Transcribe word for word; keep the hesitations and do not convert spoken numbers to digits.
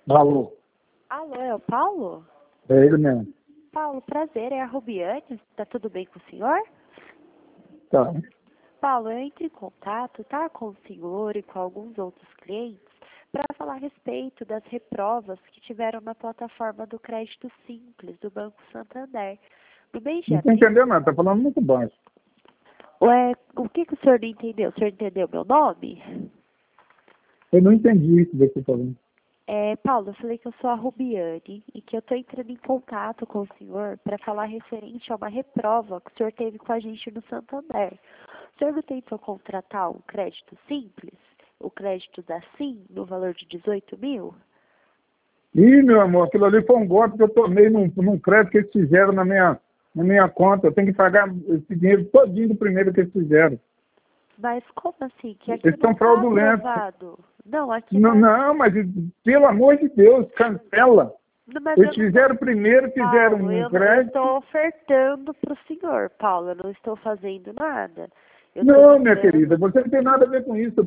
Alô, Alô, é o Paulo? é ele mesmo. Paulo, prazer, é a Rubiane. Tá tudo bem com o senhor? Tá. Paulo, eu entro em contato, tá, com o senhor e com alguns outros clientes para falar a respeito das reprovas que tiveram na plataforma do Crédito Simples do Banco Santander. No mês de Não tô abril, entendendo nada, tá falando muito baixo. ué, o que, que o senhor não entendeu? O senhor entendeu meu nome? Eu não entendi isso que você tá falando. É, Paulo, eu falei que eu sou a Rubiane e que eu estou entrando em contato com o senhor para falar referente a uma reprova que o senhor teve com a gente no Santander. O senhor não tentou contratar um crédito simples, o crédito da Sim, no valor de dezoito mil? Ih, meu amor, aquilo ali foi um golpe que eu tomei num, num crédito que eles fizeram na minha, na minha conta. Eu tenho que pagar esse dinheiro todinho do primeiro que eles fizeram. Mas como assim? Que aqui Eles não estão está fraudulentos. aprovado. Não, aqui Não, na... não, mas pelo amor de Deus, cancela. Não, mas eu Eles não fizeram tô... primeiro, fizeram Paulo, um eu, não- eu crédito. estou ofertando para o senhor, Paulo. Eu não estou fazendo nada. Eu estou Não, minha ligando... querida, você não tem nada a ver com isso.